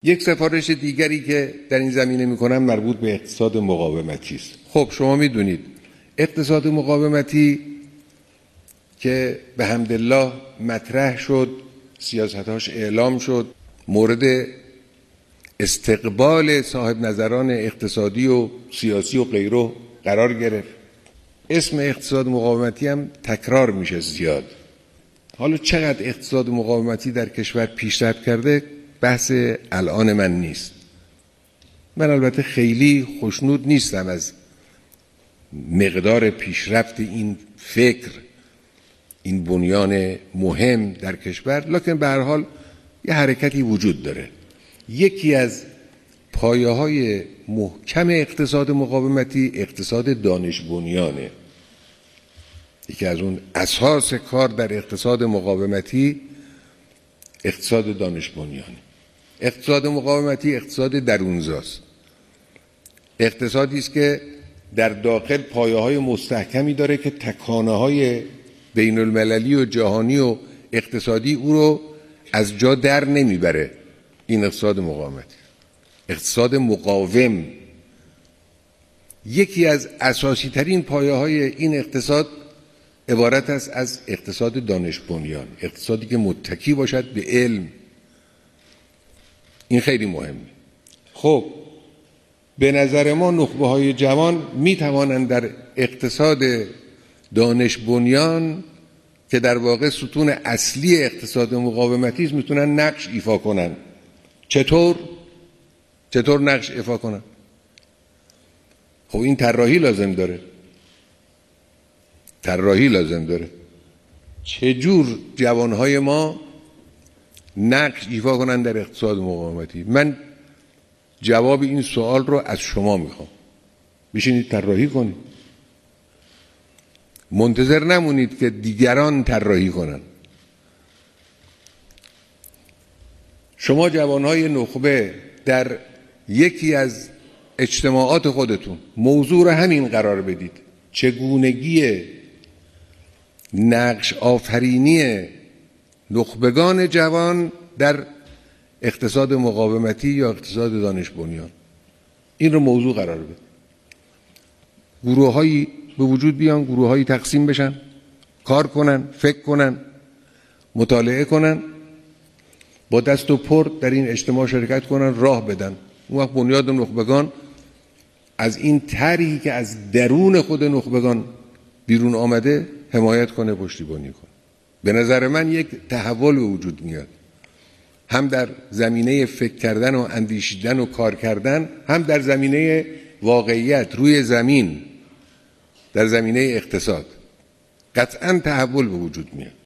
یک سفارش دیگری که در این زمینه میکنم مربوط به اقتصاد مقاومتی است. خب شما میدونید اقتصاد مقاومتی که به حمدالله مطرح شد، سیاستاش اعلام شد، مورد استقبال صاحب نظران اقتصادی و سیاسی و غیره قرار گرفت. اسم اقتصاد مقاومتی هم تکرار میشه زیاد. حالا چقدر اقتصاد مقاومتی در کشور پیشرفت کرده بحث الان من نیست. من البته خیلی خوشنود نیستم از مقدار پیشرفت این فکر، این بنیان مهم در کشور، لکن به هر حال یه حرکتی وجود داره. یکی از پایه‌های محکم اقتصاد مقاومتی اقتصاد دانش بنیانه. یکی از اون اساس کار در اقتصاد مقاومتی اقتصاد دانش بنیانه. اقتصاد مقاومتی اقتصاد درونزاست. اقتصادی است که در داخل پایه‌های مستحکمی داره که تکانه‌های بین المللی و جهانی و اقتصادی او رو از جا در نمیبره. این اقتصاد مقاومتی، اقتصاد مقاوم. یکی از اساسی ترین پایه‌های این اقتصاد عبارت است از اقتصاد دانش بنیان، اقتصادی که متکی باشد به علم. این خیلی مهمه. خب به نظر ما نخبه‌های جوان می توانند در اقتصاد دانش بنیان که در واقع ستون اصلی اقتصاد مقاومتی است میتونن نقش ایفا کنن. چطور نقش ایفا کنن؟ خب این طراحی لازم داره. چجور جوانهای ما نقش ایفا کنن در اقتصاد مقاومتی؟ من جواب این سوال رو از شما میخوام. بشینید طراحی کنید. منتظر نمونید که دیگران طراحی کنن. شما جوانهای نخبه در یکی از اجتماعات خودتون موضوع رو همین قرار بدید: چگونگی نقش آفرینی نخبگان جوان در اقتصاد مقاومتی یا اقتصاد دانش بنیان. این رو موضوع قرار بدید. گروه‌هایی به وجود بیان، گروه‌هایی تقسیم بشن، کار کنن، فکر کنن، مطالعه کنن، با دست و پر در این اجتماع شرکت کنن، راه بدن. اون وقت بنیاد نخبگان از این طرحی که از درون خود نخبگان بیرون آمده حمایت کنه، پشتیبانی کنه. به نظر من یک تحول به وجود میاد، هم در زمینه فکر کردن و اندیشیدن و کار کردن، هم در زمینه واقعیت روی زمین، در زمینه اقتصاد. قطعاً تحول به وجود میاد.